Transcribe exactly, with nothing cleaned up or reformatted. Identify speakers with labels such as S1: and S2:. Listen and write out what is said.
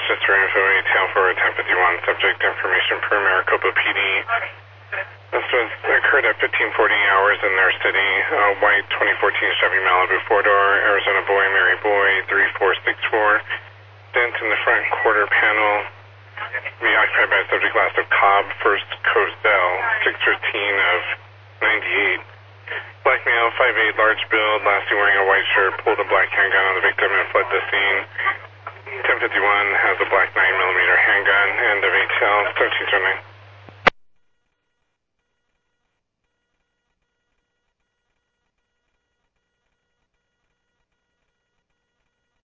S1: just for info, a tail for ten fifty-one, subject information per Maricopa P D. This was occurred at fifteen forty hours in their city, uh, white twenty fourteen Chevy Malibu four-door, Arizona boy, Mary boy, three four six four. Dent in the front quarter panel, be occupied by a subject last of Cobb, first Cosell, six thirteen of ninety-eight. Black male, five eight, large build, last seen wearing a white shirt, pulled a black handgun on the victim and fled the scene. ten fifty-one has a black nine millimeter handgun, end of A T L, thirteen twenty-nine.